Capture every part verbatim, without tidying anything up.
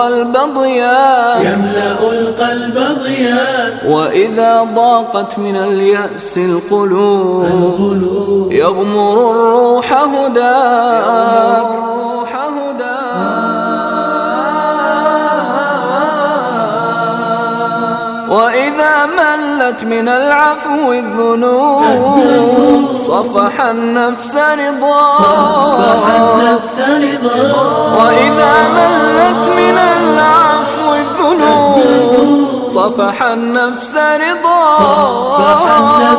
القلب ضياء يملأ القلب ضياء وإذا ضاقت من اليأس القلوب يغمر الروح هداك وإذا ملت من العفو الذنوب صفح النفس رضاك وإذا ملت من العفو الذنوب صفح النفس رضاك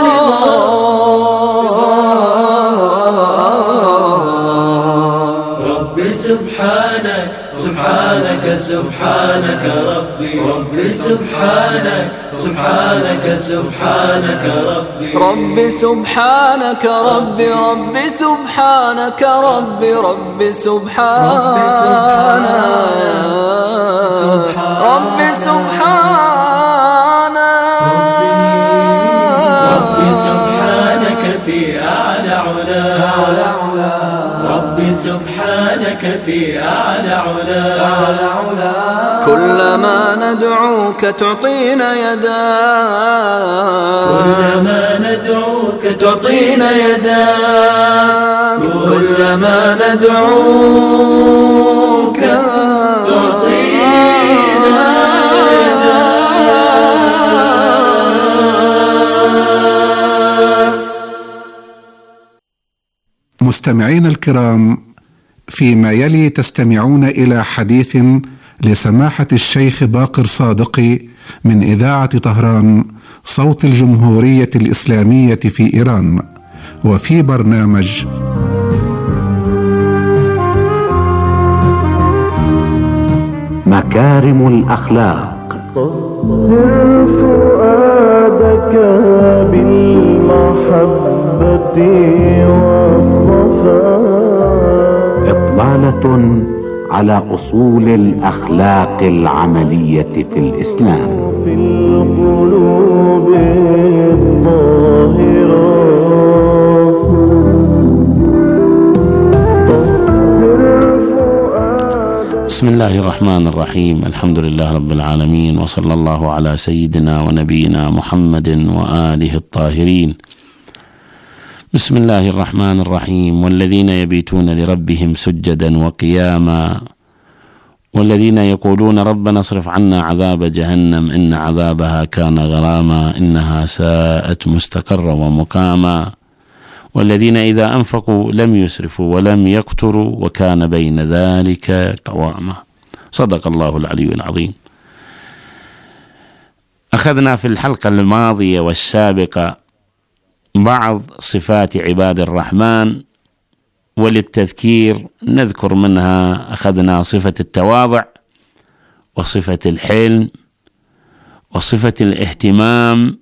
ربي سبحانك سبحانك سبحانك ربي ربي سبحانك سبحانك سبحانك ربي ربي سبحانك ربي ربي سبحانك ربي ربي سبحانك ربي سبحانك ربي سبحانك في أعلى علا ربي سبحانك في أعلى علا كلما ندعوك تعطينا يداك كلما ندعوك تعطينا يداك كلما ندعوك تعطينا مستمعين الكرام، فيما يلي تستمعون إلى حديث لسماحة الشيخ باقر صادقي من إذاعة طهران صوت الجمهورية الإسلامية في إيران، وفي برنامج مكارم الأخلاق. طهر فؤادك بالمحبة والصفاء. إطلالة على أصول الأخلاق العملية في الإسلام. في القلوب الطاهرة. بسم الله الرحمن الرحيم. الحمد لله رب العالمين، وصلى الله على سيدنا ونبينا محمد وآله الطاهرين. بسم الله الرحمن الرحيم. والذين يبيتون لربهم سجدا وقياما والذين يقولون ربنا اصرف عنا عذاب جهنم إن عذابها كان غراما إنها ساءت مستقرا ومقاما والذين إذا أنفقوا لم يسرفوا ولم يقتروا وكان بين ذلك قواما. صدق الله العلي العظيم. أخذنا في الحلقة الماضية والسابقة بعض صفات عباد الرحمن، وللتذكير نذكر منها أخذنا صفة التواضع وصفة الحلم وصفة الاهتمام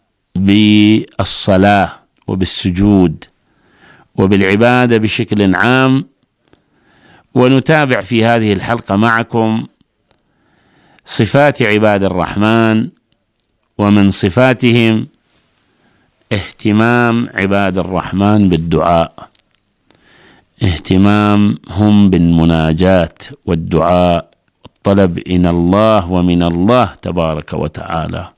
بالصلاة وبالسجود وبالعبادة بشكل عام. ونتابع في هذه الحلقة معكم صفات عباد الرحمن، ومن صفاتهم اهتمام عباد الرحمن بالدعاء، اهتمامهم بالمناجاة والدعاء والطلب إلى الله ومن الله تبارك وتعالى.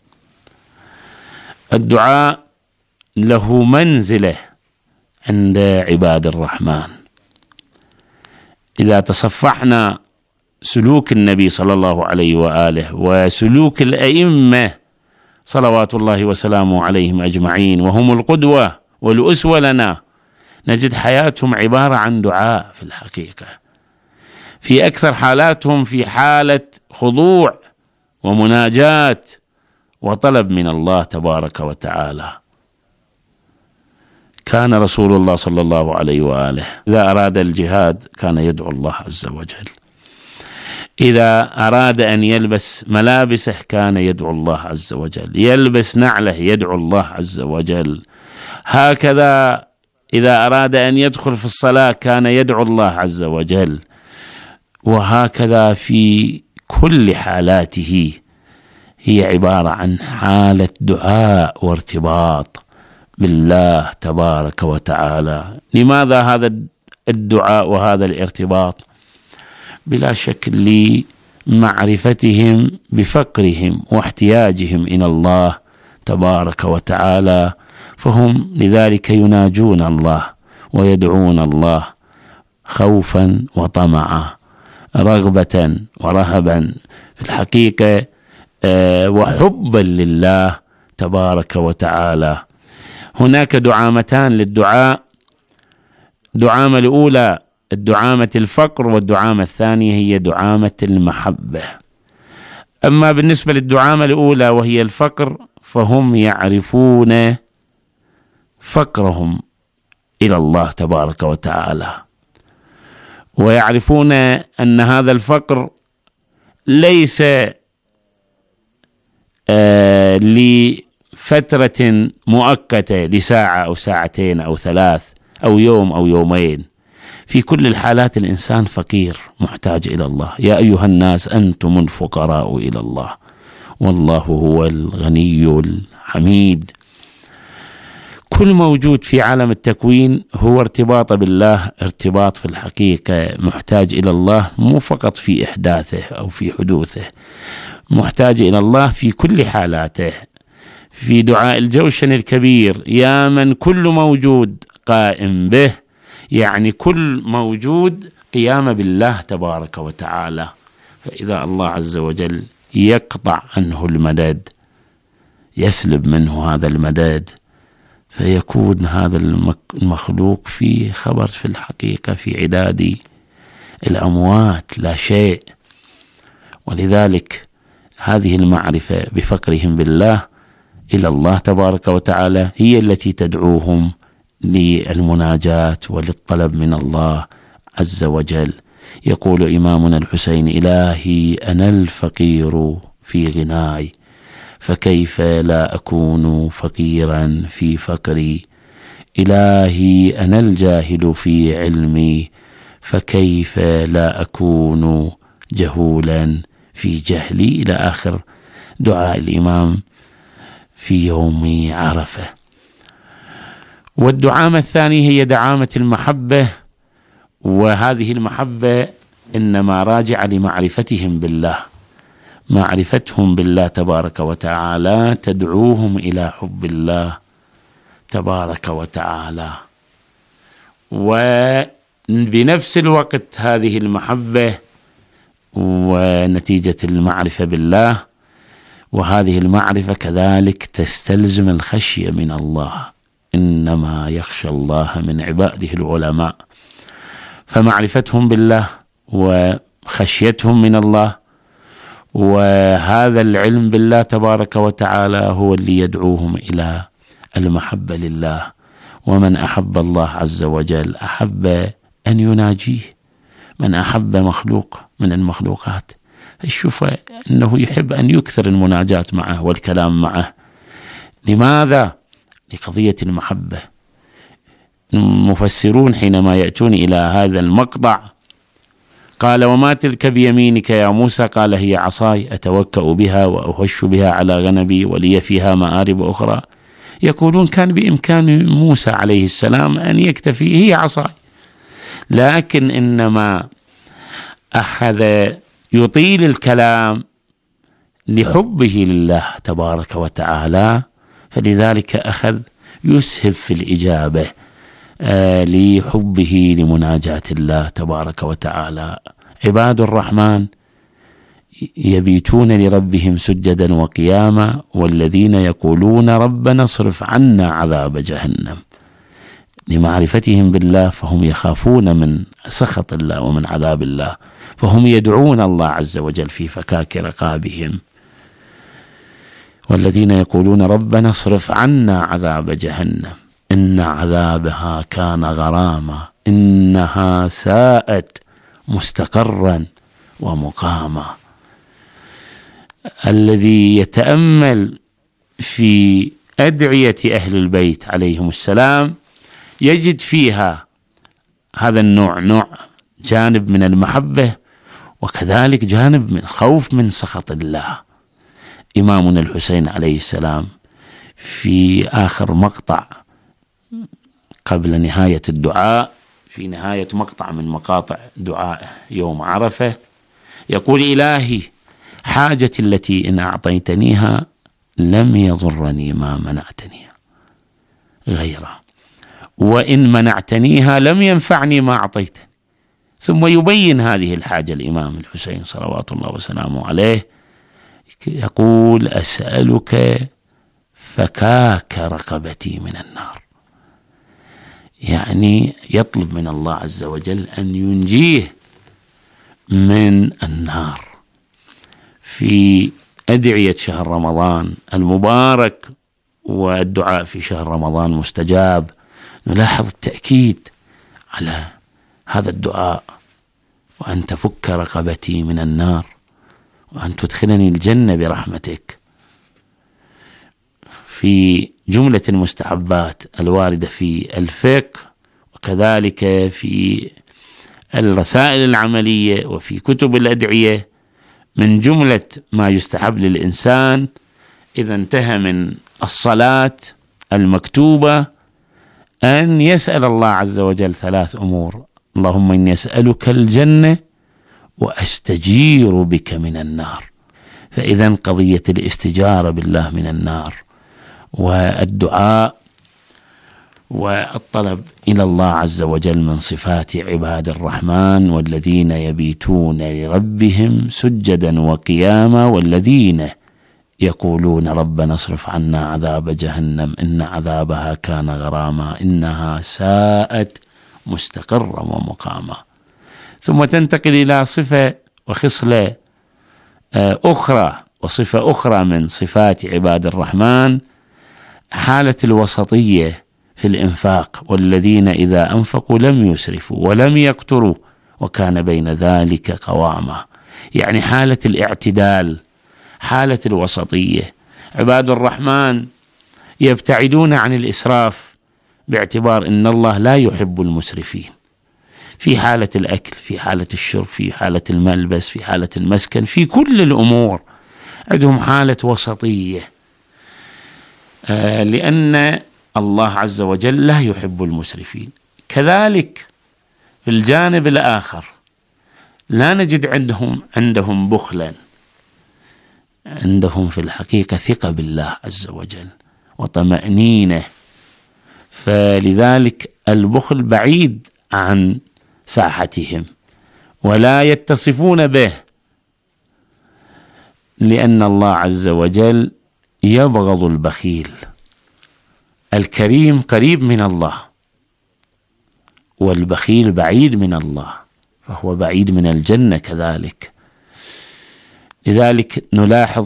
الدعاء له منزلة عند عباد الرحمن. إذا تصفحنا سلوك النبي صلى الله عليه وآله وسلوك الأئمة صلوات الله وسلامه عليهم أجمعين، وهم القدوة والأسوة لنا، نجد حياتهم عبارة عن دعاء في الحقيقة، في أكثر حالاتهم في حالة خضوع ومناجاة وطلب من الله تبارك وتعالى. كان رسول الله صلى الله عليه وآله إذا أراد الجهاد كان يدعو الله عز وجل، إذا أراد أن يلبس ملابسه كان يدعو الله عز وجل، يلبس نعله يدعو الله عز وجل. هكذا إذا أراد أن يدخل في الصلاة كان يدعو الله عز وجل، وهكذا في كل حالاته هي عبارة عن حالة دعاء وارتباط بالله تبارك وتعالى. لماذا هذا الدعاء وهذا الارتباط؟ بلا شك معرفتهم بفقرهم واحتياجهم إلى الله تبارك وتعالى، فهم لذلك يناجون الله ويدعون الله خوفا وطمعا، رغبة ورهبا في الحقيقة وحبا لله تبارك وتعالى. هناك دعامتان للدعاء، دعامة الأولى الدعامة الفقر، والدعامة الثانية هي دعامة المحبة. أما بالنسبة للدعامة الأولى وهي الفقر، فهم يعرفون فقرهم إلى الله تبارك وتعالى، ويعرفون أن هذا الفقر ليس آه لفترة مؤقتة لساعة أو ساعتين أو ثلاث أو يوم أو يومين. في كل الحالات الإنسان فقير محتاج إلى الله. يا أيها الناس أنتم الفقراء إلى الله والله هو الغني الحميد. كل موجود في عالم التكوين هو ارتباط بالله، ارتباط في الحقيقة محتاج إلى الله، مو فقط في إحداثه أو في حدوثه، محتاج إلى الله في كل حالاته. في دعاء الجوشن الكبير: يا من كل موجود قائم به، يعني كل موجود قيام بالله تبارك وتعالى. فإذا الله عز وجل يقطع عنه المدد، يسلب منه هذا المدد، فيكون هذا المخلوق في خبر في الحقيقة في عداد الأموات لا شيء. ولذلك هذه المعرفة بفقرهم بالله إلى الله تبارك وتعالى هي التي تدعوهم للمناجاة وللطلب من الله عز وجل. يقول إمامنا الحسين: إلهي أنا الفقير في غناي، فكيف لا أكون فقيرا في فقري. إلهي أنا الجاهل في علمي، فكيف لا أكون جهولا في جهلي، إلى آخر دعاء الإمام في يوم عرفة. والدعامة الثانية هي دعامة المحبة، وهذه المحبة إنما راجعة لمعرفتهم بالله. معرفتهم بالله تبارك وتعالى تدعوهم إلى حب الله تبارك وتعالى. وبنفس الوقت هذه المحبة ونتيجة المعرفة بالله، وهذه المعرفة كذلك تستلزم الخشية من الله، إنما يخشى الله من عباده العلماء. فمعرفتهم بالله وخشيتهم من الله وهذا العلم بالله تبارك وتعالى هو اللي يدعوهم إلى المحبة لله. ومن أحب الله عز وجل أحب أن يناجيه. من أحب مخلوق من المخلوقات يشوف أنه يحب أن يكثر المناجاة معه والكلام معه. لماذا؟ لقضية المحبة. المفسرون حينما يأتون إلى هذا المقطع قال: وما تلك بيمينك يا موسى؟ قال: هي عصاي أتوكأ بها وأهش بها على غنمي ولي فيها مآرب أخرى. يقولون كان بإمكان موسى عليه السلام أن يكتفي هي عصاي، لكن إنما أخذ يطيل الكلام لحبه لله تبارك وتعالى، فلذلك أخذ يسهب في الإجابة آه لحبه لمناجاة الله تبارك وتعالى. عباد الرحمن يبيتون لربهم سجدا وقياما، والذين يقولون ربنا اصرف عنا عذاب جهنم. لمعرفتهم بالله فهم يخافون من سخط الله ومن عذاب الله، فهم يدعون الله عز وجل في فكاك رقابهم. والذين يقولون ربنا اصرف عنا عذاب جهنم إن عذابها كان غراما إنها ساءت مستقرا ومقاما. الذي يتأمل في أدعية أهل البيت عليهم السلام يجد فيها هذا النوع، نوع جانب من المحبة وكذلك جانب من خوف من سخط الله. إمامنا الحسين عليه السلام في آخر مقطع قبل نهاية الدعاء، في نهاية مقطع من مقاطع دعاء يوم عرفة، يقول إلهي حاجتي التي إن أعطيتنيها لم يضرني ما منعتنيها غيره، وإن منعتنيها لم ينفعني ما أعطيتني. ثم يبين هذه الحاجة الإمام الحسين صلوات الله وسلامه عليه، يقول أسألك فكاك رقبتي من النار، يعني يطلب من الله عز وجل أن ينجيه من النار. في أدعية شهر رمضان المبارك والدعاء في شهر رمضان مستجاب، نلاحظ التأكيد على هذا الدعاء: وأن تفك رقبتي من النار وأن تدخلني الجنة برحمتك. في جملة المستحبات الواردة في الفقه وكذلك في الرسائل العملية وفي كتب الأدعية، من جملة ما يستحب للإنسان إذا انتهى من الصلاة المكتوبة أن يسأل الله عز وجل ثلاث أمور: اللهم إني أسألك الجنة وأستجير بك من النار. فإذا قضية الاستجارة بالله من النار والدعاء والطلب إلى الله عز وجل من صفات عباد الرحمن: والذين يبيتون لربهم سجدا وقياما والذين يقولون ربنا اصرف عنا عذاب جهنم إن عذابها كان غراما إنها ساءت مستقرا ومقاما. ثم تنتقل إلى صفة وخصلة أخرى وصفة أخرى من صفات عباد الرحمن، حالة الوسطية في الإنفاق: والذين إذا أنفقوا لم يسرفوا ولم يقتروا وكان بين ذلك قواما، يعني حالة الاعتدال، حالة الوسطية. عباد الرحمن يبتعدون عن الإسراف باعتبار أن الله لا يحب المسرفين، في حالة الأكل، في حالة الشرب، في حالة الملبس، في حالة المسكن، في كل الأمور عندهم حالة وسطية، آه لأن الله عز وجل لا يحب المسرفين. كذلك في الجانب الآخر لا نجد عندهم عندهم بخلا، عندهم في الحقيقة ثقة بالله عز وجل وطمأنينة، فلذلك البخل بعيد عن ساحتهم ولا يتصفون به، لأن الله عز وجل يبغض البخيل. الكريم قريب من الله والبخيل بعيد من الله، فهو بعيد من الجنة كذلك. لذلك نلاحظ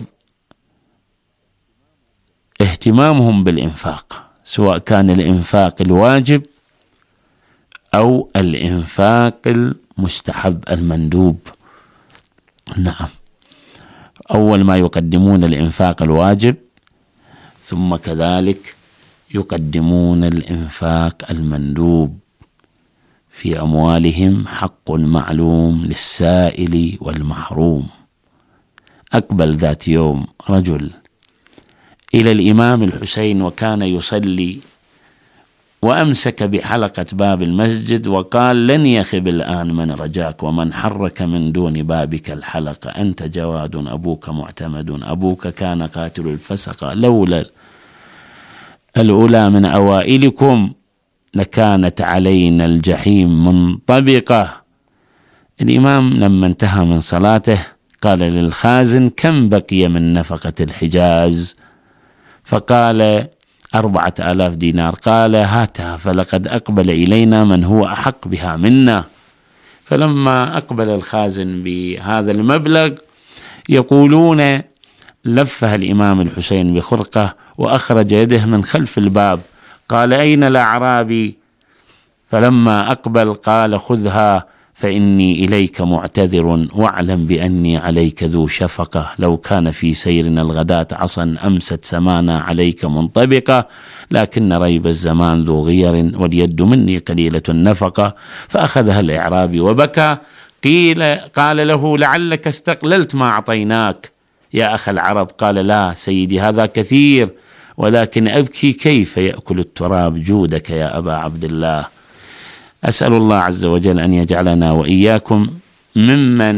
اهتمامهم بالإنفاق، سواء كان الإنفاق الواجب أو الإنفاق المستحب المندوب. نعم، أول ما يقدمون الإنفاق الواجب، ثم كذلك يقدمون الإنفاق المندوب. في أموالهم حق معلوم للسائل والمحروم. أقبل ذات يوم رجل إلى الإمام الحسين وكان يصلي، وأمسك بحلقة باب المسجد وقال: لن يخب الآن من رجاك ومن حرك من دون بابك الحلقة، أنت جواد أبوك معتمد، أبوك كان قاتل الفسقة، لولا الأولى من أوائلكم لكانت علينا الجحيم منطبقة. الإمام لما انتهى من صلاته قال للخازن: كم بقي من نفقة الحجاز؟ فقال: أربعة آلاف دينار. قال: هاتها، فلقد أقبل إلينا من هو أحق بها منا. فلما أقبل الخازن بهذا المبلغ يقولون لفها الإمام الحسين بخرقة وأخرج يده من خلف الباب، قال: أين الأعرابي؟ فلما أقبل قال: خذها فإني إليك معتذر، واعلم بأني عليك ذو شفقة، لو كان في سيرنا الغداة عصا أمست سمانا عليك منطبقة، لكن ريب الزمان ذو غير واليد مني قليلة النفقة. فأخذها الإعرابي وبكى. قيل قال له: لعلك استقللت ما أعطيناك يا أخ العرب. قال: لا سيدي، هذا كثير، ولكن أبكي كيف يأكل التراب جودك يا أبا عبد الله. أسأل الله عز وجل أن يجعلنا وإياكم ممن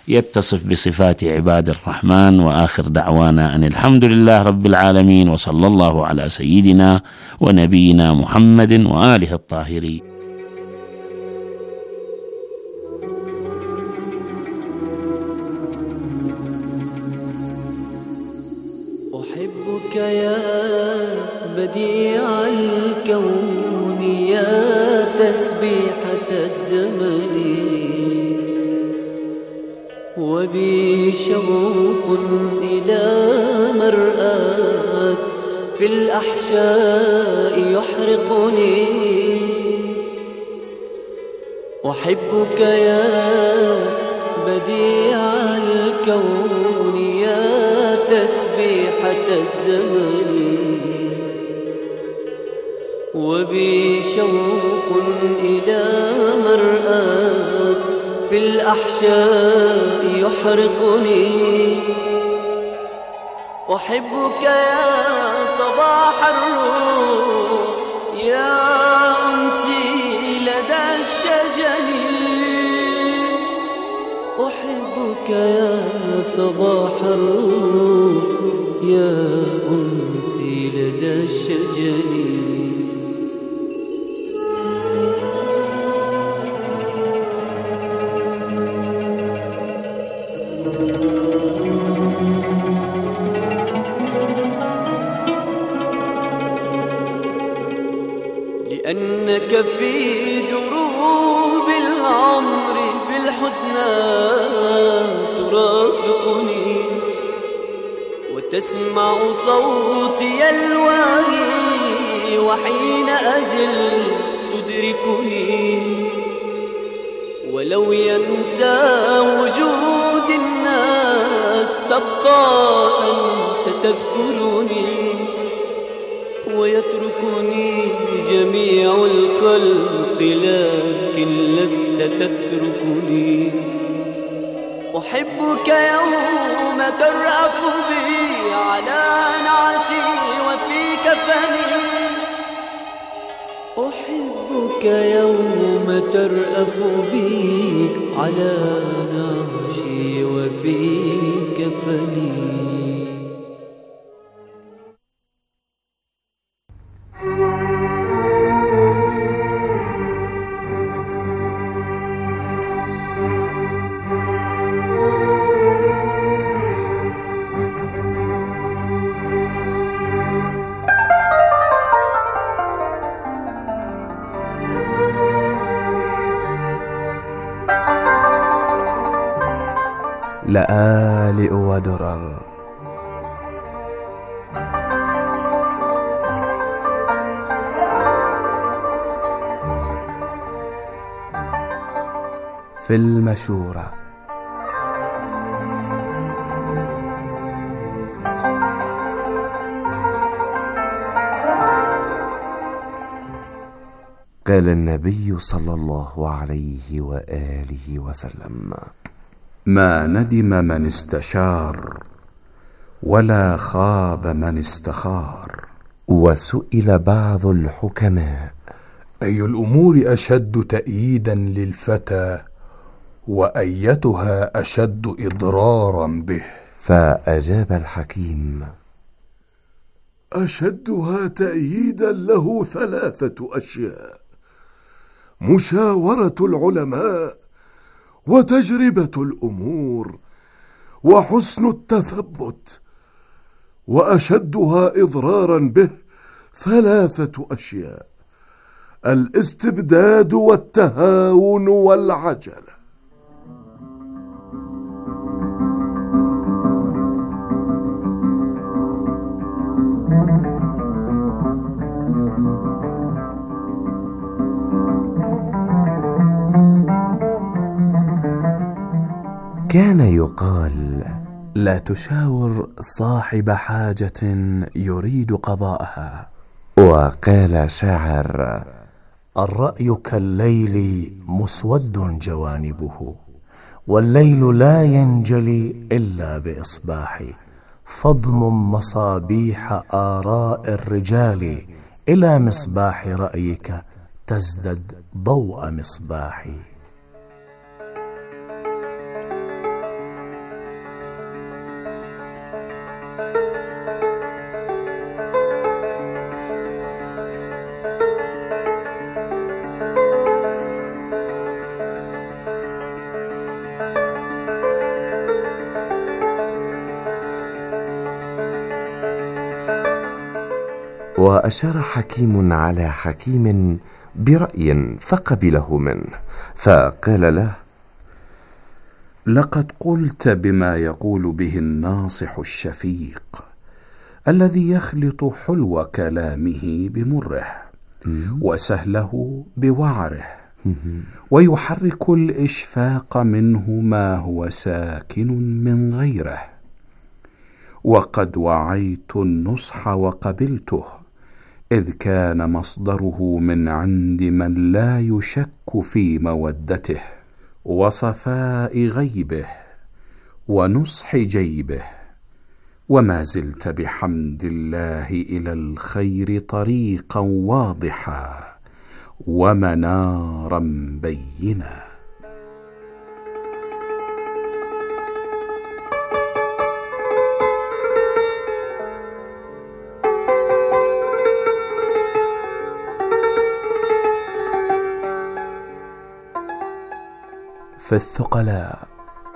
يتصف بصفات عباد الرحمن. وآخر دعوانا أن الحمد لله رب العالمين، وصلى الله على سيدنا ونبينا محمد وآله الطاهرين. أحبك يا بديع الكون، يا تسبيحة الزمن، وبي شوق إلى مرآك في الأحشاء يحرقني. أحبك يا بديع الكون، يا تسبيحة الزمن، وبي شوق إلى مرآك في الأحشاء يحرقني. أحبك يا صباح الروح، يا أنسي لدى الشجن. أحبك يا صباح الروح، يا أنسي لدى الشجن. لأنك في دروب العمر بالحسنى ترافقني، وتسمع صوتي الواهي، وحين أزل تدركني. ولو ينسى وجود الناس تبقى أنت تذكرني، ويتركني جميع الخلق لكن لست تتركني. أحبك يوم ترأف بي على نعشي وفي كفني. أحبك يوم ترأف بي على نعشي وفي كفني. لآلئ ودرر. في المشورة. قال النبي صلى الله عليه وآله وسلم: ما ندم من استشار، ولا خاب من استخار. وسئل بعض الحكماء: أي الأمور أشد تأييدا للفتى، وأيتها أشد إضرارا به؟ فأجاب الحكيم: أشدها تأييدا له ثلاثة أشياء: مشاورة العلماء، وتجربة الأمور، وحسن التثبت. وأشدها إضرارا به ثلاثة أشياء: الاستبداد والتهاون والعجلة. كان يقال: لا تشاور صاحب حاجة يريد قضاءها. وقال شاعر: الرأي كالليل مسود جوانبه، والليل لا ينجلي إلا بإصباح. فاضمم مصابيح آراء الرجال إلى مصباح رأيك، تزدد ضوء مصباحي. وأشار حكيم على حكيم برأي فقبله منه، فقال له: لقد قلت بما يقول به الناصح الشفيق الذي يخلط حلو كلامه بمره وسهله بوعره ويحرك الإشفاق منه ما هو ساكن من غيره. وقد وعيت النصح وقبلته، إذ كان مصدره من عند من لا يشك في مودته وصفاء غيبه ونصح جيبه، وما زلت بحمد الله إلى الخير طريقا واضحا ومنارا بينا. في الثقلاء.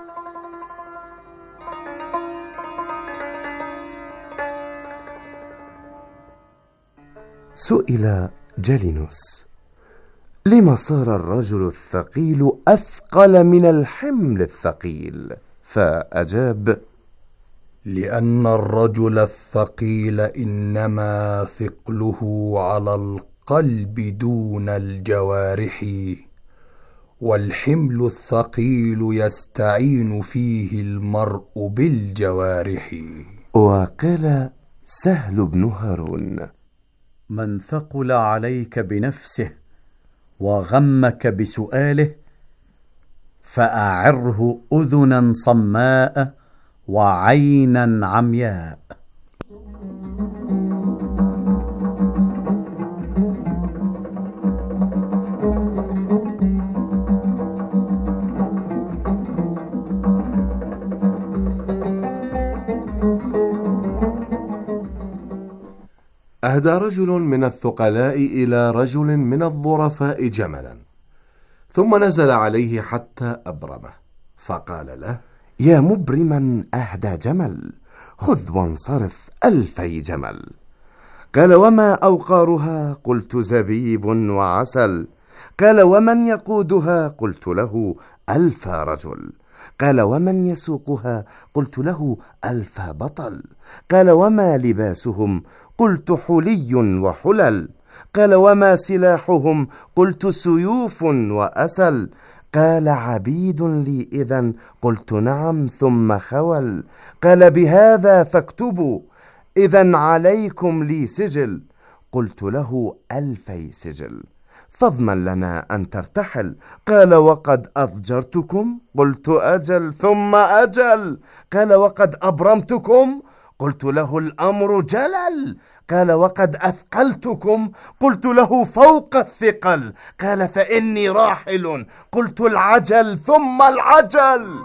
سئل جالينوس: لما صار الرجل الثقيل أثقل من الحمل الثقيل؟ فأجاب: لأن الرجل الثقيل إنما ثقله على القلب دون الجوارح، والحمل الثقيل يستعين فيه المرء بالجوارح. وقال سهل بن هارون: من ثقل عليك بنفسه وغمك بسؤاله فأعره أذنا صماء وعينا عمياء. أهدى رجل من الثقلاء إلى رجل من الظرفاء جملا، ثم نزل عليه حتى أبرمه، فقال له: يا مبرما أهدى جمل، خذ وانصرف ألفي جمل. قال: وما أوقارها؟ قلت: زبيب وعسل. قال: ومن يقودها؟ قلت له: ألف رجل. قال: ومن يسوقها؟ قلت له: ألف بطل. قال: وما لباسهم؟ قلت: حلي وحلل. قال: وما سلاحهم؟ قلت: سيوف وأسل. قال: عبيد لي إذن؟ قلت: نعم. ثم خول. قال: بهذا فاكتبوا، إذن عليكم لي سجل. قلت له: ألفي سجل، فاضمن لنا أن ترتحل. قال: وقد أضجرتكم؟ قلت: أجل. ثم أجل. قال: وقد أبرمتكم؟ قلت له: الأمر جلل. قال: وقد أثقلتكم؟ قلت له: فوق الثقل. قال: فإني راحل. قلت: العجل. ثم العجل.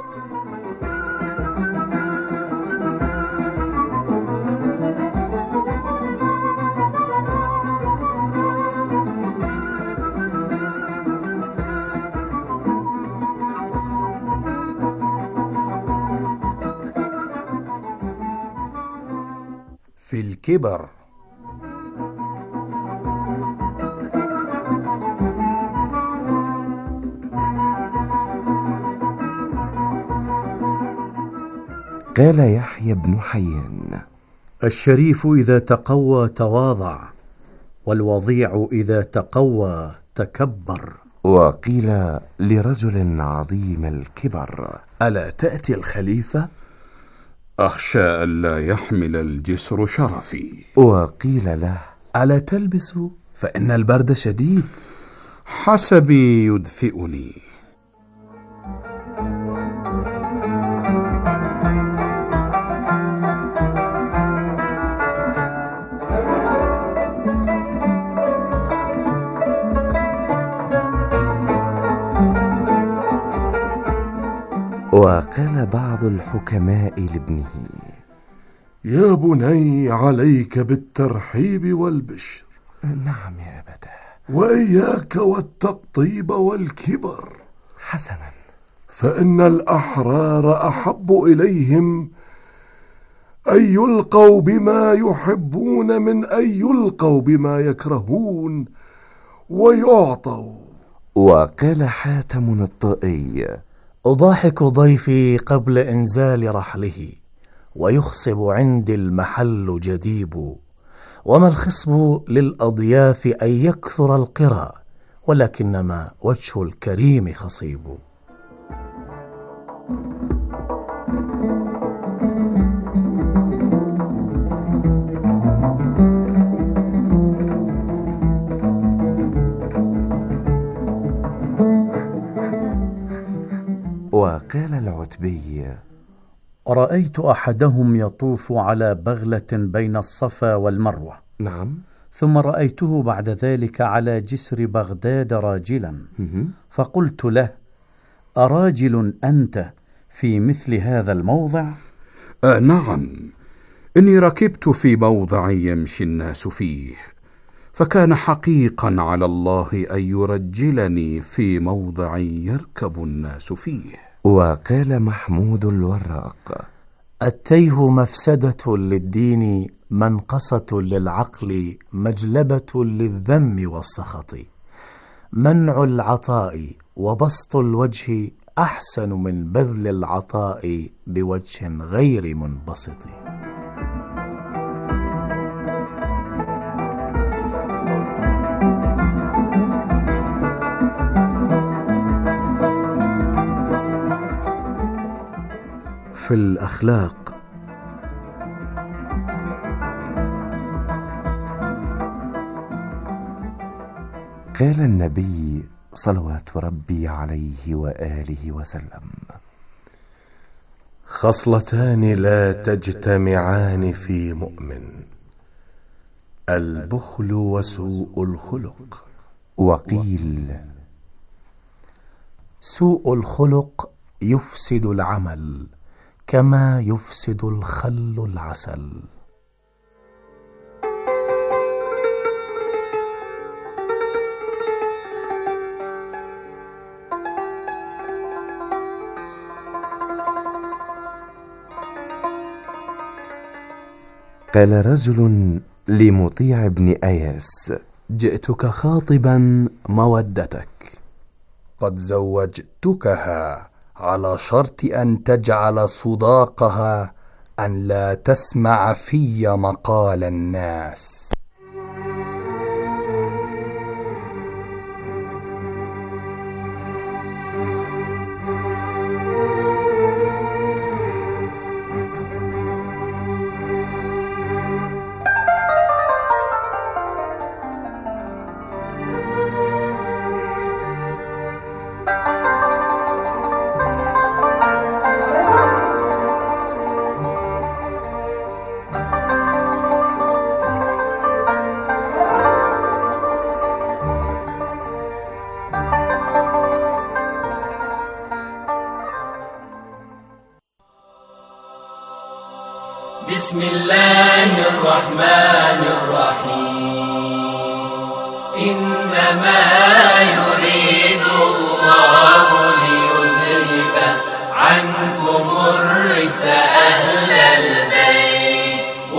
في الكبر. قال يحيى بن حيان: الشريف إذا تقوى تواضع، والوضيع إذا تقوى تكبر. وقيل لرجل عظيم الكبر: ألا تأتي الخليفة؟ أخشى ألا يحمل الجسر شرفي. وقيل له: ألا تلبس فإن البرد شديد؟ حسبي يدفئني. وقال بعض الحكماء لابنه: يا بني، عليك بالترحيب والبشر. نعم يا أبتاه. وإياك والتقطيب والكبر. حسنا. فإن الأحرار أحب إليهم أن يلقوا بما يحبون من أن يلقوا بما يكرهون ويعطوا. وقال حاتم الطائي: أضاحك ضيفي قبل إنزال رحله، ويخصب عندي المحل جديب. وما الخصب للأضياف أن يكثر القرى، ولكنما وجه الكريم خصيب. وقال العتبي: رأيت أحدهم يطوف على بغلة بين الصفا والمروة. نعم. ثم رأيته بعد ذلك على جسر بغداد راجلا، فقلت له: أراجل أنت في مثل هذا الموضع؟ آه نعم، إني ركبت في موضع يمشي الناس فيه، فكان حقيقا على الله أن يرجلني في موضع يركب الناس فيه. وقال محمود الوراق: التيه مفسدة للدين، منقصة للعقل، مجلبة للذم والسخط. منع العطاء وبسط الوجه أحسن من بذل العطاء بوجه غير منبسط. في الأخلاق: قال النبي صلوات ربي عليه وآله وسلم: خصلتان لا تجتمعان في مؤمن: البخل وسوء الخلق. وقيل: سوء الخلق يفسد العمل كما يفسد الخل العسل. قال رجل لمطيع بن أياس: جئتك خاطبا مودتك. قد زوجتكها على شرط أن تجعل صداقها أن لا تسمع في مقال الناس. بسم الله الرحمن الرحيم. إنما يريد الله ليذهب عنكم الرجس أهل البيت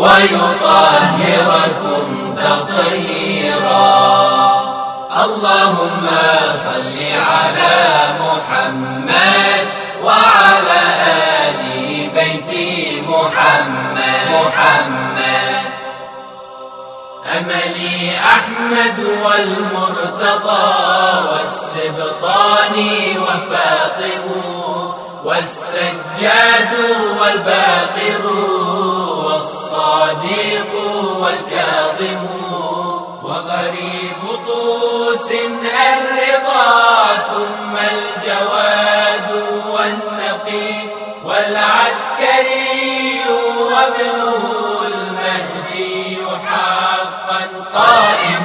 ويطهركم تطهيرا. اللهم صل على محمد وعلى آل بيت محمد محمد. أملي أحمد والمرتضى والسبطان وفاطم والسجاد والباقر والصادق والكاظم وغريب طوس الرضا ثم الجواد والنقي والعسكري وابنه المهدي حقا قائم.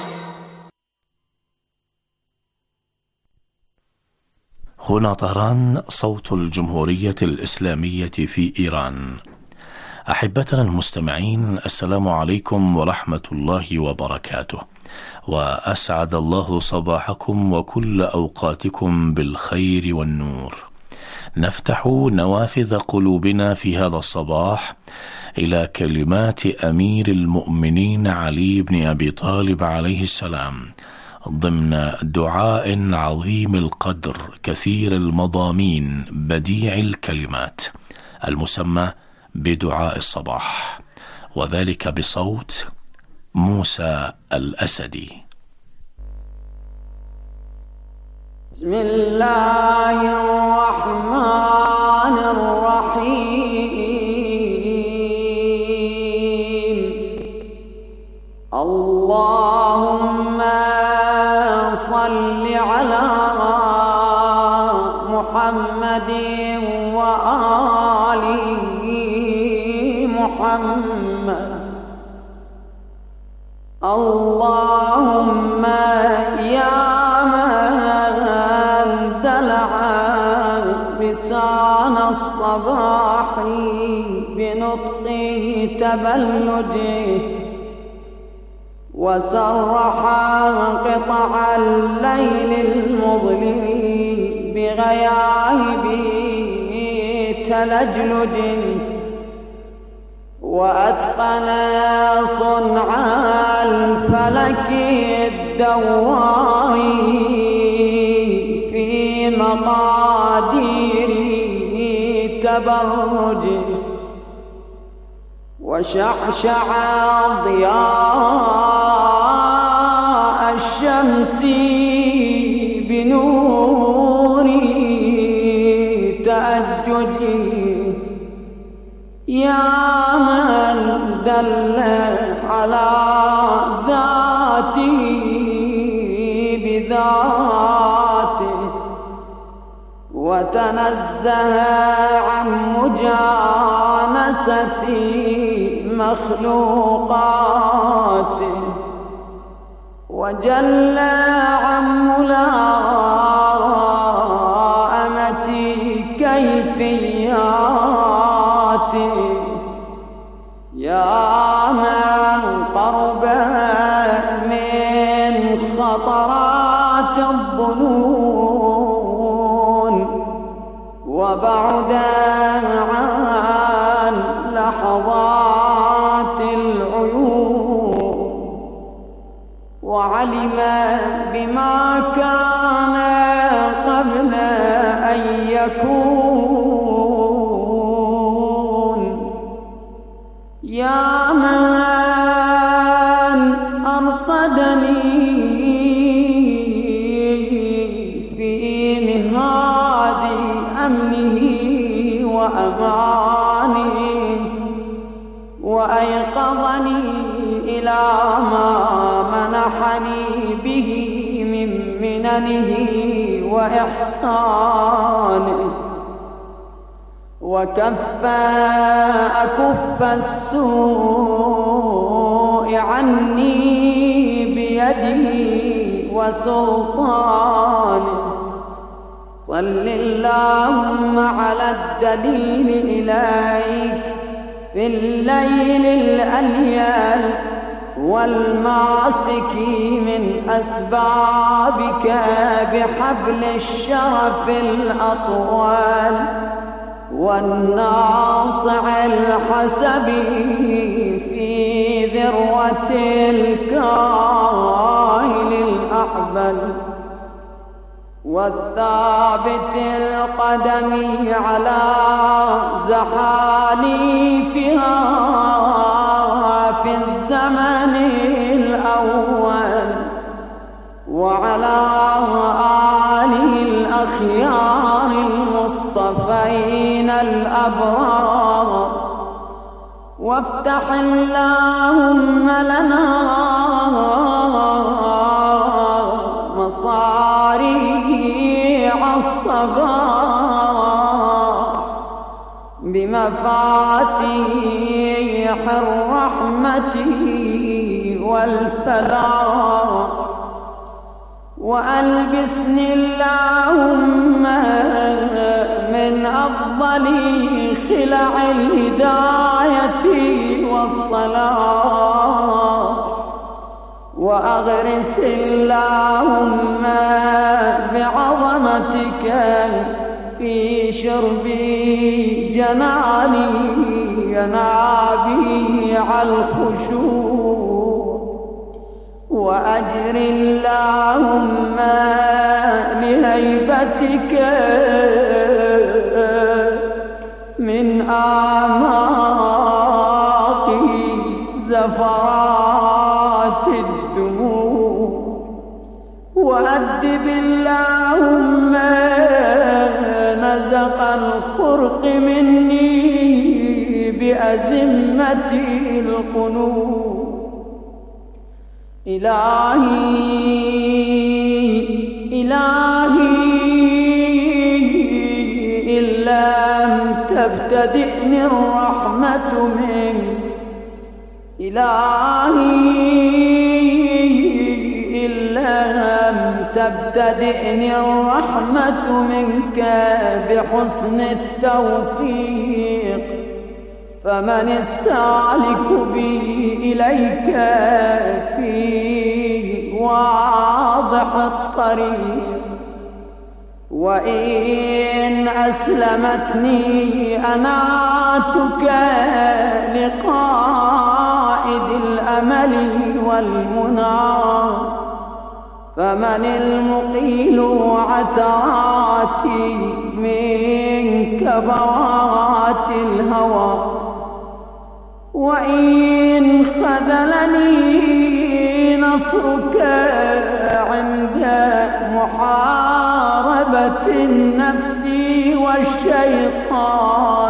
هنا طهران، صوت الجمهورية الإسلامية في إيران. أحبتنا المستمعين، السلام عليكم ورحمة الله وبركاته، وأسعد الله صباحكم وكل أوقاتكم بالخير والنور. نفتح نوافذ قلوبنا في هذا الصباح إلى كلمات أمير المؤمنين علي بن أبي طالب عليه السلام ضمن دعاء عظيم القدر كثير المضامين بديع الكلمات المسمى بدعاء الصباح، وذلك بصوت موسى الأسدي. بسم الله الرحمن الرحيم. اللهم صل على محمد وآل محمد. اللهم يا من دلع لسان الصباح بنطق تبلجه وسرح قطع الليل المظلم بغياهب تلجلج وأتقن صنع الفلك الدوار في مقادير تبرجه وشعشع ضياء الشمس بنور تأججه يا من دل على ذاته بذاته وتنزه عن مجانسة مخلوقاته وجل عن ملائمة كيفياته يا من قرب من خطرات الظنون وبعد عن لحظات العيون وعلم بما كان قبل أن يكون يا من أرقدني في مهاد أمنه وأمانه وأيقظني إلى ما منحني به من مننه وإحسانه وكف أكف السوء عني بيده وسلطانه صل اللهم على الدليل إليك في الليل الأليل والماسك من أسبابك بحبل الشرف الأطول والناصع الحسب في ذروة الكائل الأحبل والثابت القدم على زحاليفها في الزمن الأول وعلى آله الأخيار المصطفين الأبرار وافتح اللهم لنا مصاريع الصباح بمفاتيح الرحمة والفلاح وألبسني اللهم من أفضل خلع الهداية والصلاح وأغرس اللهم بعظمتك في شربي جناني ينابيع الخشوع وأجر اللهم لهيبتك من أعماقي زفرات الدموع وأدب اللهم نزق الخرق مني بأزمة القلوب إلهي إلهي إن لم تبتدئني الرحمة منك إلهي إن لم تبتدئني الرحمة منك بحسن التوفيق فمن السالك بي إليك في واضح الطريق وإن أسلمتني أناتك لقائد الأمل والمنى فمن المقيل عثراتي من كبوات الهوى وإن خذلني نصرك عند محاربة النفس والشيطان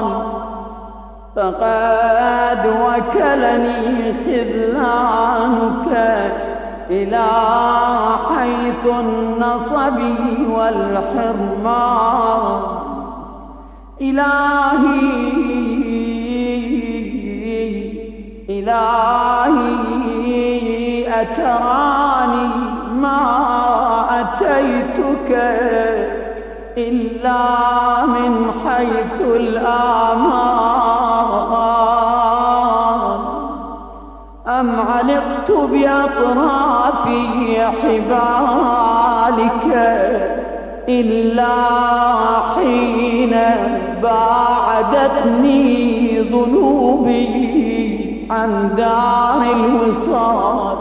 فقد وكلني خذلانك إلى حيث النصب والحرمان إلهي إلهي أتراني ما أتيتك إلا من حيث الآمال أم علقت بأطراف حبالك إلا حين باعدتني ذنوبي عن دار الوصال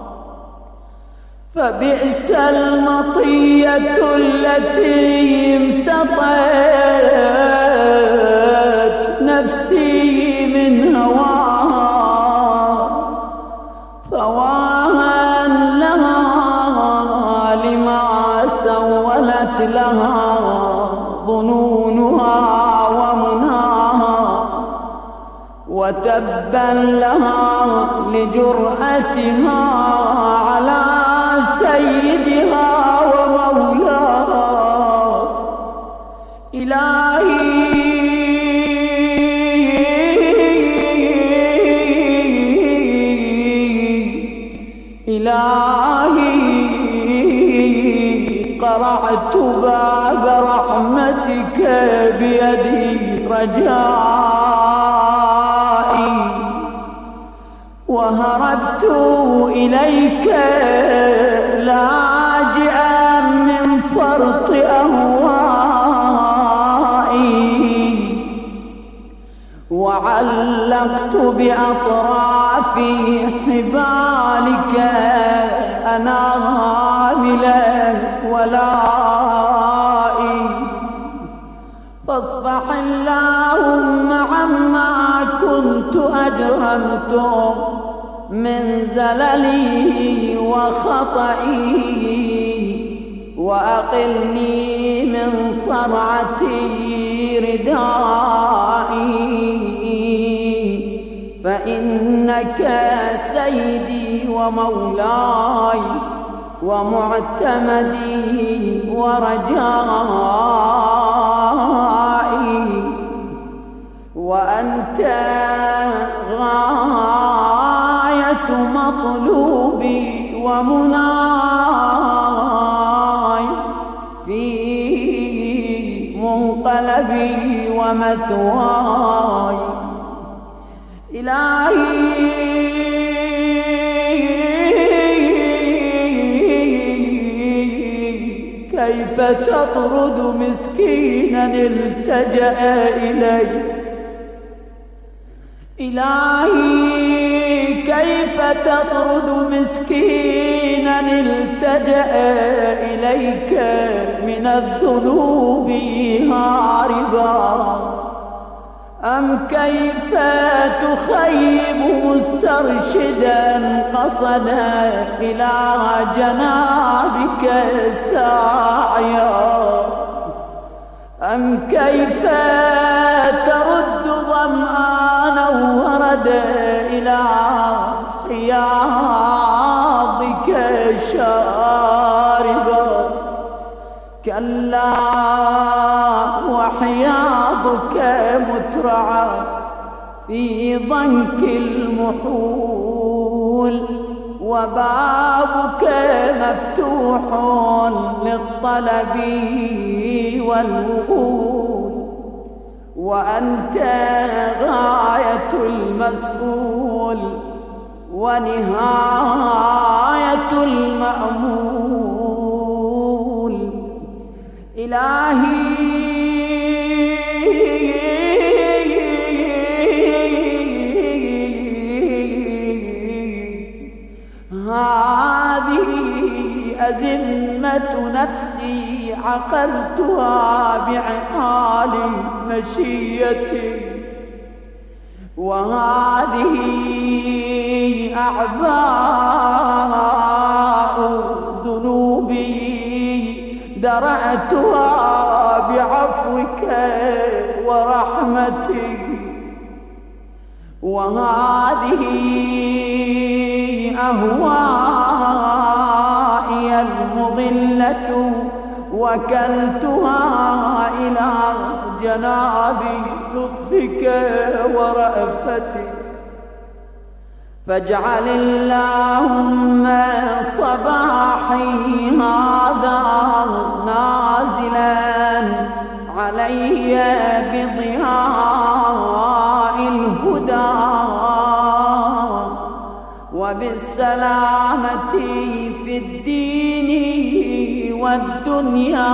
فبئس المطية التي امتطت نفسي من هواها فواها لها لما سولت لها ظنونها ومناها وتبا لها لجرأتها على سيدها ومولاها إلهي إلهي قرعت باب رحمتك بيدي رجائي وهربت إليك لاجئا من فرط أهوائي وعلقت بأطراف حبالك أنامل ولائي فاصفح اللهم عما كنت أجرمت من زللي وخطئي وأقلني من صرعتي ردائي فإنك سيدي ومولاي ومعتمدي ورجائي وأنت غاية مطلوبي ومناي في منقلبي ومثواي إلهي كيف تطرد مسكينا التجأ إليك إلهي كيف تطرد مسكينا التجأ إليك من الذنوب هاربا أم كيف تخيب مسترشدا قصدا إلى جنابك ساعيا أم كيف ترد ظمآنا وردا إلى حياضك شاربا كلا وحياضك مترعى في ضنك المحول وبابك مفتوح للطلب والوصول وأنت غاية المسؤول ونهاية المأمول إلهي هذه أزمة نفسي عقلتها بعقال مشيتي وهذه أعباء ذنوبي درعتها بعفوك ورحمتك وهذه أهوائي المضلة وكلتها إلى جناب لطفك ورأفتك فاجعل اللهم صباحي هذا نازلا علي بضياء الهدى وبالسلامة في الدين والدنيا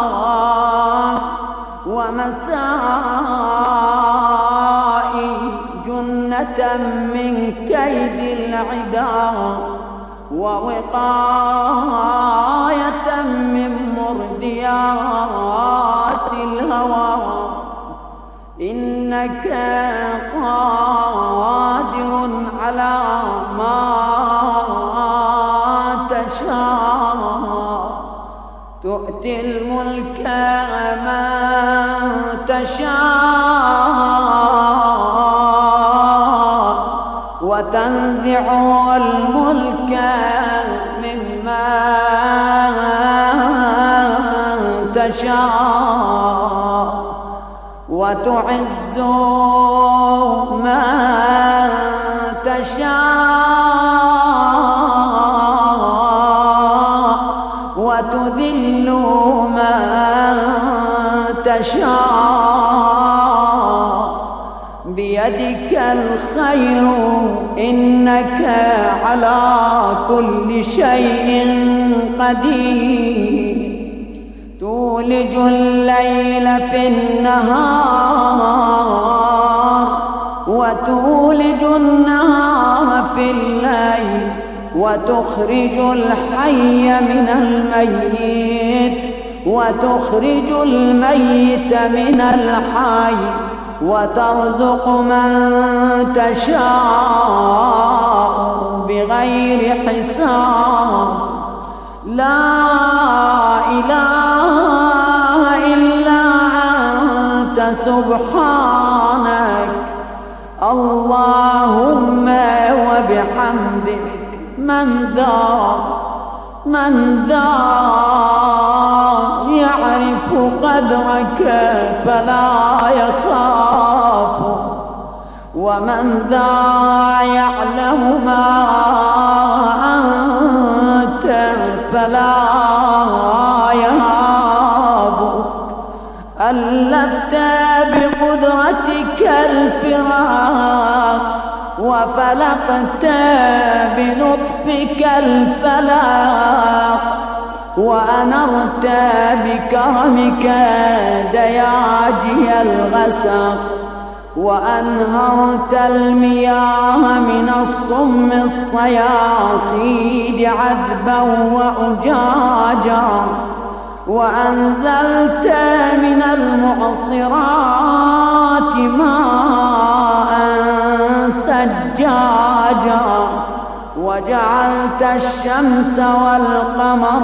ومسائي جنة من كيد العدا ووقاية من مرديات الهوى إنك قادر على ما تشاء تؤتي الملك من تشاء وتنزع الملك ممن تشاء وتعز من تشاء وتذل من تشاء بيدك الخير إنك على كل شيء قدير تولج الليل في النهار وتولج النهار في الليل وتخرج الحي من الميت وتخرج الميت من الحي وترزق من تشاء بغير حساب لا إله إلا أنت سبحانك اللهم وبحمدك من ذا من ذا يعرف قدرك فلا يخاف ومن ذا يعلم ما أنت فلا يهاب ألفت بقدرتك الفراق وفلقت بلطفك الفلاق وأنرت بكرمك دياجي الغسق، وأنهرت المياه من الصم الصياصيد عذبا وأجاجا، وأنزلت من المعصرات ماء ثجاجا، وجعلت الشمس والقمر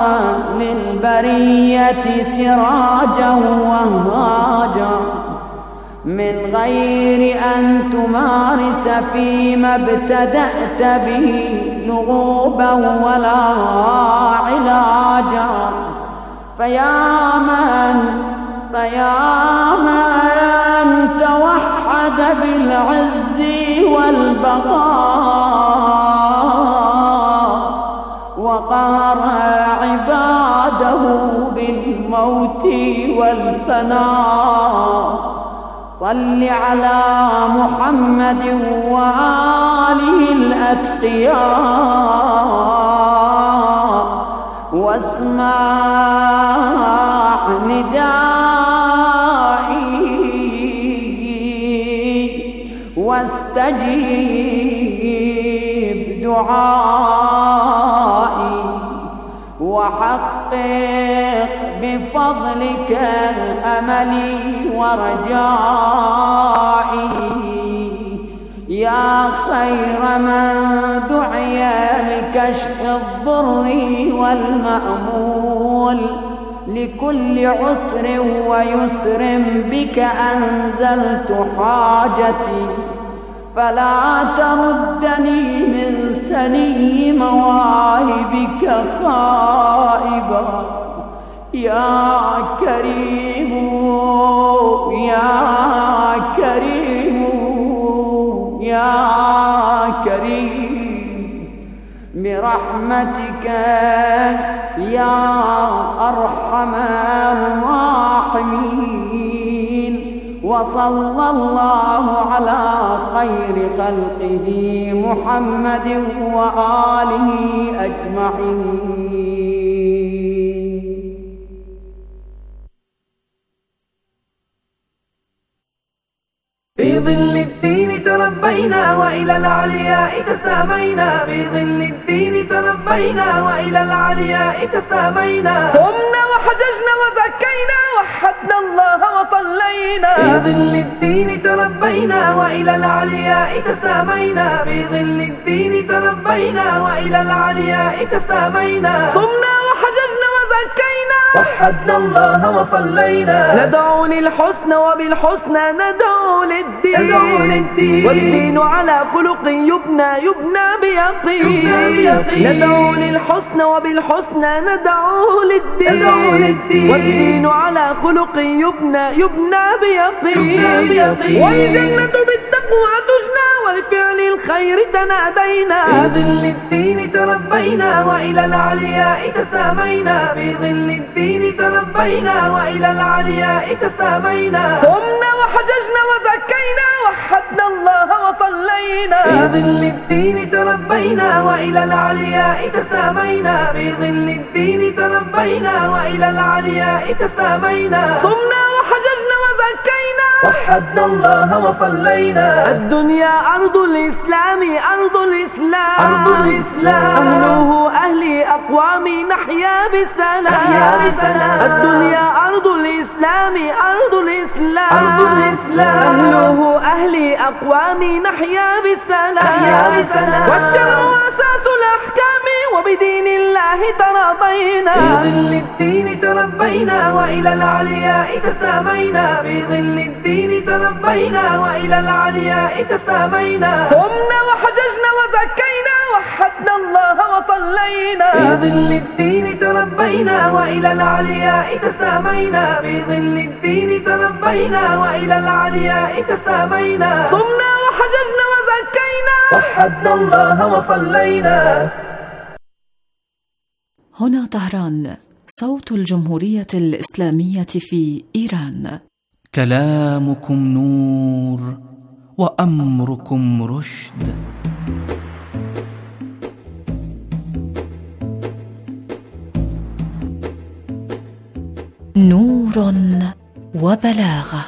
للبرية سراجا وهاجا، من غير أن تمارس فيما ابتدأت به لغوبا ولا علاجا. فيا من فيا من توحد بالعز والبقاء، وقهر عباده بالموت والفناء، صل على محمد وآله الأتقياء، واسمع ندائي واستجيب دعائي، وحقق بفضلك أملي ورجائي، يا خير من دعي لكشف الضر والمأمول، لكل عسر ويسر بك أنزلت حاجتي، فلا تردني من سني مواهبك خائبا، يا كريم يا كريم يا كريم، برحمتك يا أرحم الراحمين، وصلى الله على خير خلقه محمد وآله أجمعين. في ظل الدين تربينا وإلى العلياء تسامينا، في ظل الدين تربينا وإلى العلياء تسامينا، صمنا وحججنا وزكينا وحدنا الله وصلينا. في ظل الدين تربينا وإلى العلياء تسامينا، في ظل الدين تربينا وإلى العلياء تسامينا، صمنا وحججنا وزكينا وحدنا الله وصلينا. ندعو للحسنى وبالحسنى ندعو للدين، ندعو للدين والدين على خلق يبنى يبنى بيقين. ندعو للحسنى وبالحسنى ندعو للدين، ندعو للدين والدين على خلق يبنى يبنى بيقين. والجنة بالتقوى تجنى ولفعل الخير تنادينا. في ظل الدين تربينا وإلى العلياء تسامينا، في ظل الدين تربينا وإلى العلياء تسامينا، صمنا وحججنا وزكينا وحدنا الله وصلينا. في ظل الدين تربينا وإلى العلياء تسامينا، في ظل الدين تربينا وإلى العلياء تسامينا، صمنا وحججنا وزكينا وحدنا الله وصلينا. الدنيا أرض الإسلام أرض الإسلام أرض الإسلام، أهله أهلي أقوامي نحيا بسلام نحيا بسلام. الدنيا أرض الإسلام أرض الإسلام أرض الإسلام، أهله أهلي أقوامي نحيا بسلام نحيا بسلام. والشرع أساس الأحكام وبدين الله تراضينا. في ظل الدين تربينا وإلى العلياء تسامينا، في ظل الدين تربينا وإلى العلياء تسامينا، صمنا وحججنا وزكينا وحدنا الله وصلينا. في ظل الدين تربينا وإلى العلياء تسامينا، في ظل الدين تربينا وإلى العلياء تسامينا، صمنا وحججنا وزكينا وحدنا الله وصلينا. هنا طهران، صوت الجمهورية الإسلامية في إيران. كلامكم نور وأمركم رشد. وبلاغة.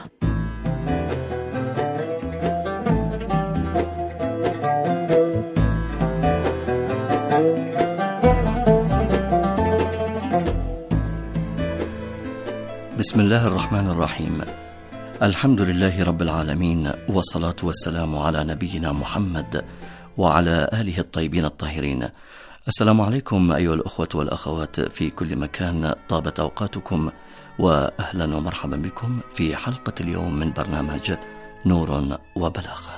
بسم الله الرحمن الرحيم. الحمد لله رب العالمين، والصلاة والسلام على نبينا محمد وعلى آله الطيبين الطاهرين. السلام عليكم أيها الأخوة والأخوات في كل مكان، طابت أوقاتكم، وأهلا ومرحبا بكم في حلقة اليوم من برنامج نور وبلاغة.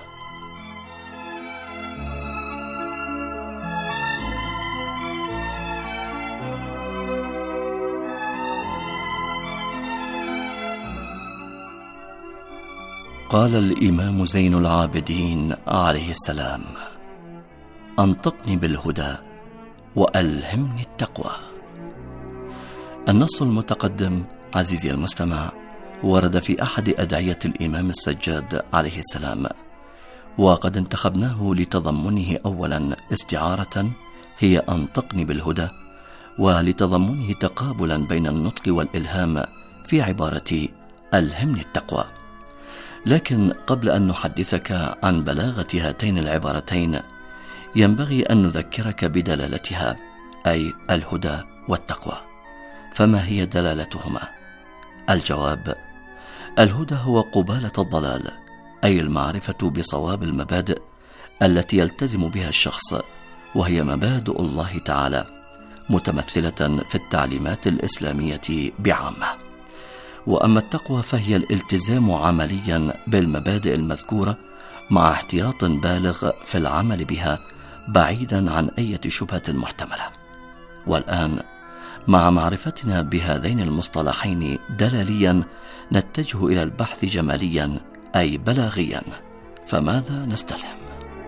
قال الإمام زين العابدين عليه السلام: أنطقني بالهدى وألهمني التقوى. النص المتقدم عزيزي المستمع ورد في أحد أدعية الإمام السجاد عليه السلام، وقد انتخبناه لتضمنه أولا استعارة هي أنطقني بالهدى، ولتضمنه تقابلا بين النطق والإلهام في عبارة ألهمني التقوى. لكن قبل أن نحدثك عن بلاغة هاتين العبارتين ينبغي أن نذكرك بدلالتها، أي الهدى والتقوى. فما هي دلالتهما؟ الجواب: الهدى هو قبالة الضلال، أي المعرفة بصواب المبادئ التي يلتزم بها الشخص، وهي مبادئ الله تعالى متمثلة في التعليمات الإسلامية بعامة. وأما التقوى فهي الالتزام عمليا بالمبادئ المذكورة مع احتياط بالغ في العمل بها بعيدا عن أي شبهة محتملة. والآن مع معرفتنا بهذين المصطلحين دلاليا نتجه إلى البحث جماليا أي بلاغيا. فماذا نستلهم؟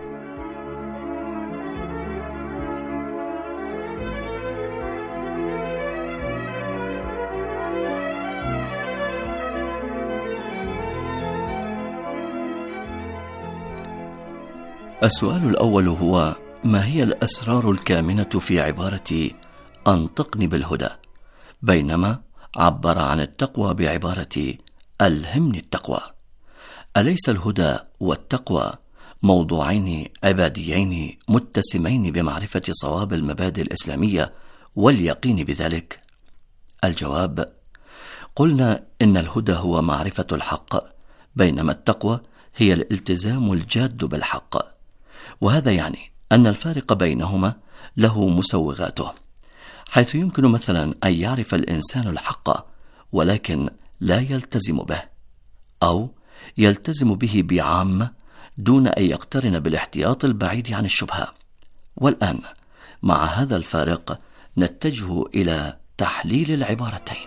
السؤال الأول هو: ما هي الأسرار الكامنة في عبارة أنطقني بالهدى، بينما عبر عن التقوى بعبارة ألهمني التقوى؟ أليس الهدى والتقوى موضوعين عباديين متسمين بمعرفة صواب المبادئ الإسلامية واليقين بذلك؟ الجواب: قلنا إن الهدى هو معرفة الحق، بينما التقوى هي الالتزام الجاد بالحق. وهذا يعني أن الفارق بينهما له مسوغاته، حيث يمكن مثلا أن يعرف الإنسان الحق ولكن لا يلتزم به، أو يلتزم به بعامة دون أن يقترن بالاحتياط البعيد عن الشبهة. والآن مع هذا الفارق نتجه إلى تحليل العبارتين.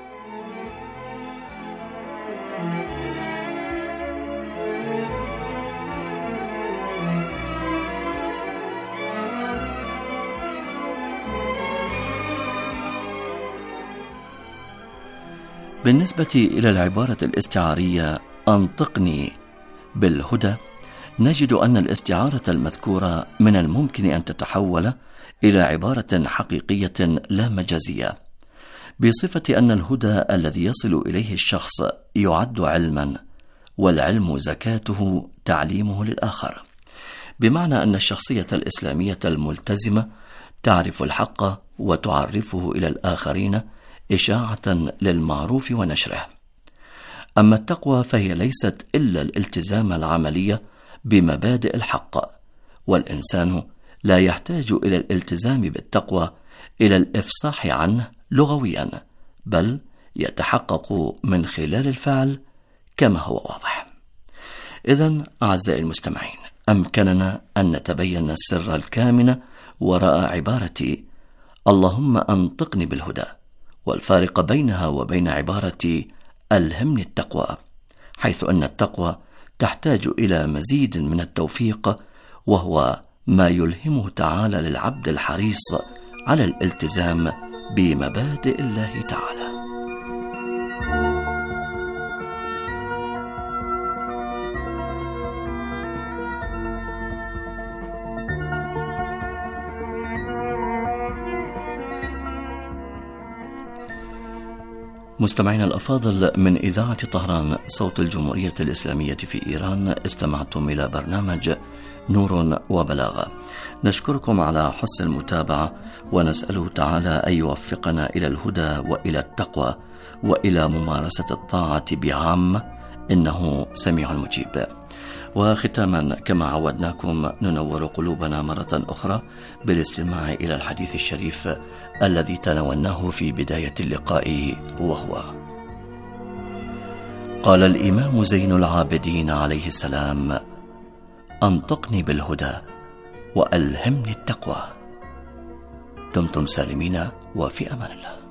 بالنسبة إلى العبارة الاستعارية أنطقني بالهدى، نجد أن الاستعارة المذكورة من الممكن أن تتحول إلى عبارة حقيقية لا مجازية، بصفة أن الهدى الذي يصل إليه الشخص يعد علما، والعلم زكاته تعليمه للآخر، بمعنى أن الشخصية الإسلامية الملتزمة تعرف الحق وتعرفه إلى الآخرين إشاعة للمعروف ونشره. أما التقوى فهي ليست إلا الالتزام العملي بمبادئ الحق، والإنسان لا يحتاج إلى الالتزام بالتقوى إلى الإفصاح عنه لغويا، بل يتحقق من خلال الفعل كما هو واضح. إذن أعزائي المستمعين، أمكننا أن نتبين السر الكامن وراء عبارة اللهم أنطقني بالهدى، والفارق بينها وبين عبارة ألهمني التقوى، حيث أن التقوى تحتاج إلى مزيد من التوفيق، وهو ما يلهمه تعالى للعبد الحريص على الالتزام بمبادئ الله تعالى. مستمعينا الأفاضل، من إذاعة طهران صوت الجمهورية الإسلامية في إيران، استمعتم إلى برنامج نور وبلاغة. نشكركم على حسن المتابعة، ونسأله تعالى أن يوفقنا إلى الهدى وإلى التقوى وإلى ممارسة الطاعة بعام، إنه سميع مجيب. وختاما كما عودناكم، ننور قلوبنا مرة أخرى بالاستماع إلى الحديث الشريف الذي تناولناه في بداية اللقاء، وهو: قال الإمام زين العابدين عليه السلام: أنطقني بالهدى وألهمني التقوى. دمتم سالمين وفي أمان الله.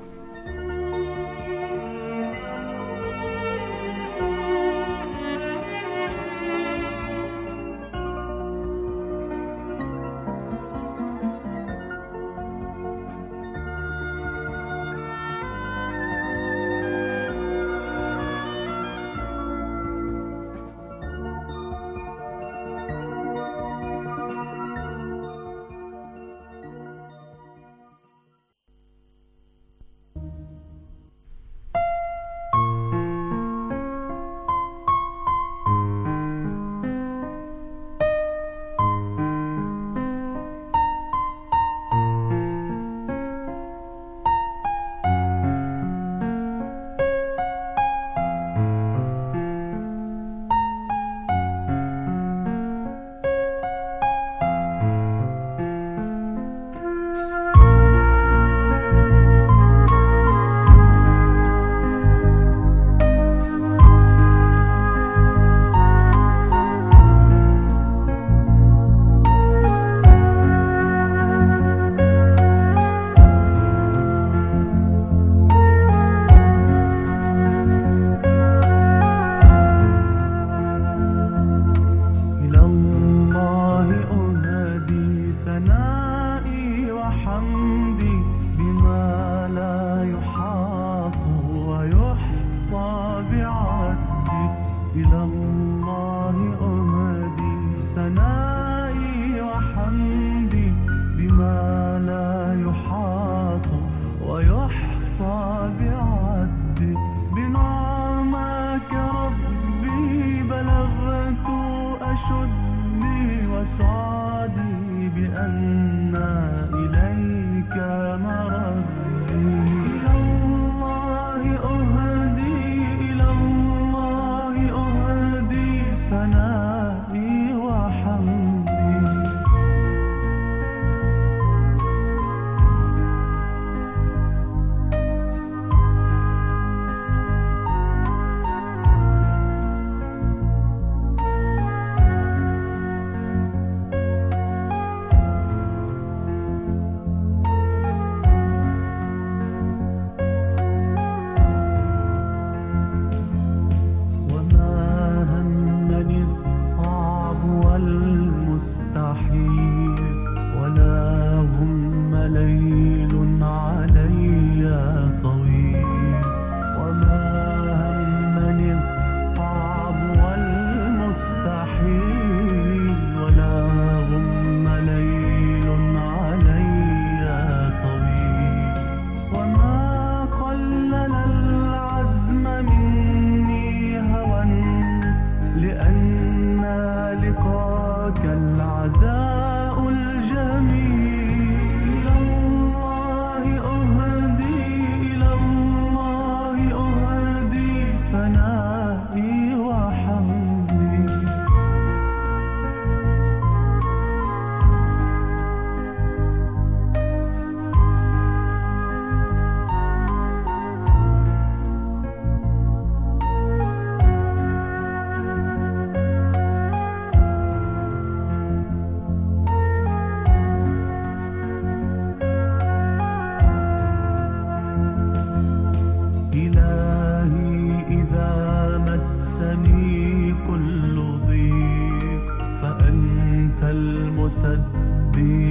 المسدد